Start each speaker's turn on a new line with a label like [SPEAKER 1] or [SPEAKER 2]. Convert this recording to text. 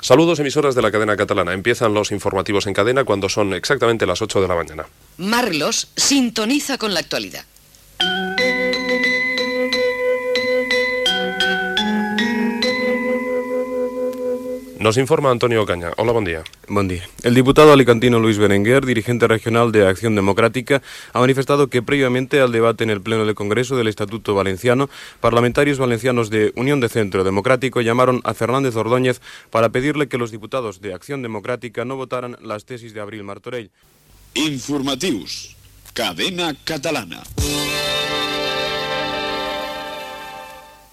[SPEAKER 1] Saludos, emisoras de la cadena catalana. Empiezan los informativos en cadena cuando son exactamente las 8 de la mañana.
[SPEAKER 2] Marlos sintoniza con la actualidad.
[SPEAKER 1] Nos informa Antonio Caña. Hola, buen día.
[SPEAKER 3] Buen día. El diputado alicantino Luis Berenguer, dirigente regional de Acción Democrática, ha manifestado que previamente al debate en el Pleno del Congreso del Estatuto Valenciano, parlamentarios valencianos de Unión de Centro Democrático llamaron a Fernández Ordóñez para pedirle que los diputados de Acción Democrática no votaran las tesis de Abril Martorell.
[SPEAKER 4] Informatius, cadena catalana.